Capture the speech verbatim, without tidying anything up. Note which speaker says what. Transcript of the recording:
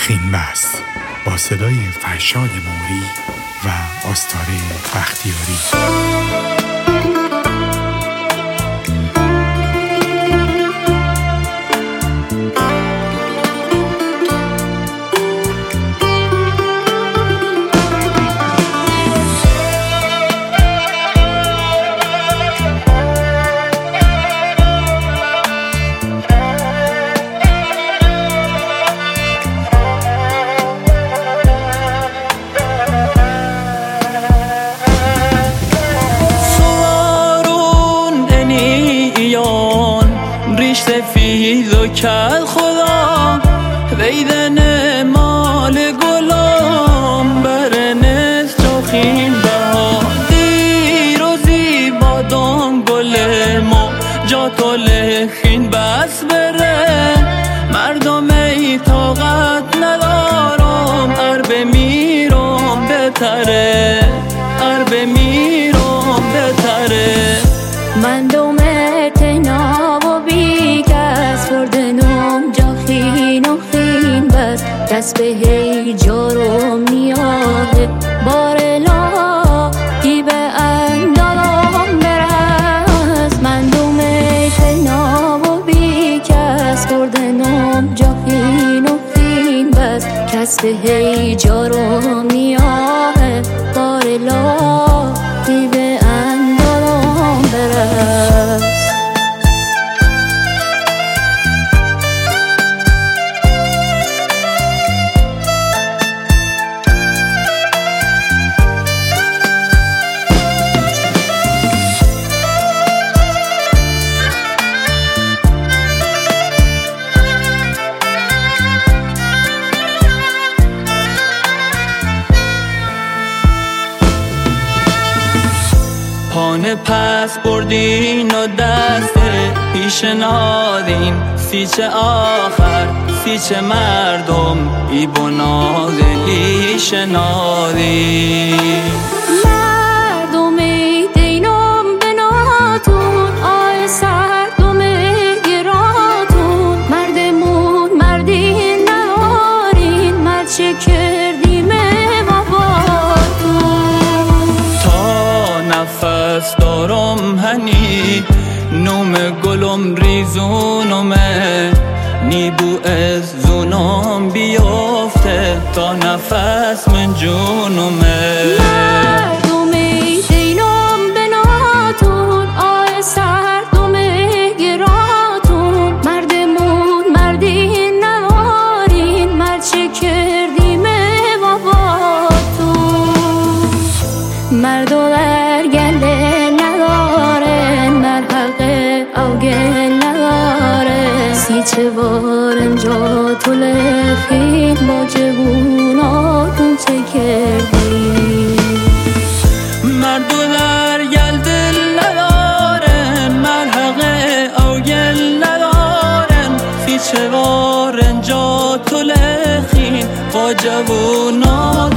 Speaker 1: خین بس با صدای فرشاد موری و آستاره بختیاری.
Speaker 2: سفید و کل خدا ویدن مال گلام برنز چاخین بها دیر و زیبا دام گل ما جا تو لخین بس بره مردم ای طاقت ندارم عرب میرم بتره عرب میرم بتره
Speaker 3: من دومه تناب و بی کس بردنم جا خین و خین بس دست به هی جارم نیاده بار لا دی به اندالم برس من دومه تناب و بی کس بردنم جا خین و خین بس دست به هی جارم نیاده بار لا دی به اندالم برس
Speaker 2: پانه پس بردین و دسته پیش نادین سیچه آخر سیچه مردم ای بنادلی شنادین
Speaker 3: مردم ای دینم بناتون آی سردم گراتون مردمون مردین نهارین مرد چه کردیم
Speaker 2: نفس دارم هنی نوم گلم ریزونمه نیبو از زونم بیافته تا نفس من جونمه
Speaker 3: مردم ای دینم بناتون آی سردم گراتون مردمون مردین نوارین مرد چه کردیم باباتون مردو گله نداره مرحقه او گل نداره سیچه وارن جا تو لخین با جووناتون چه کردی
Speaker 2: مردو در گل دل نداره مرحقه او گل نداره سیچه وارن جا تو لخین با جووناتون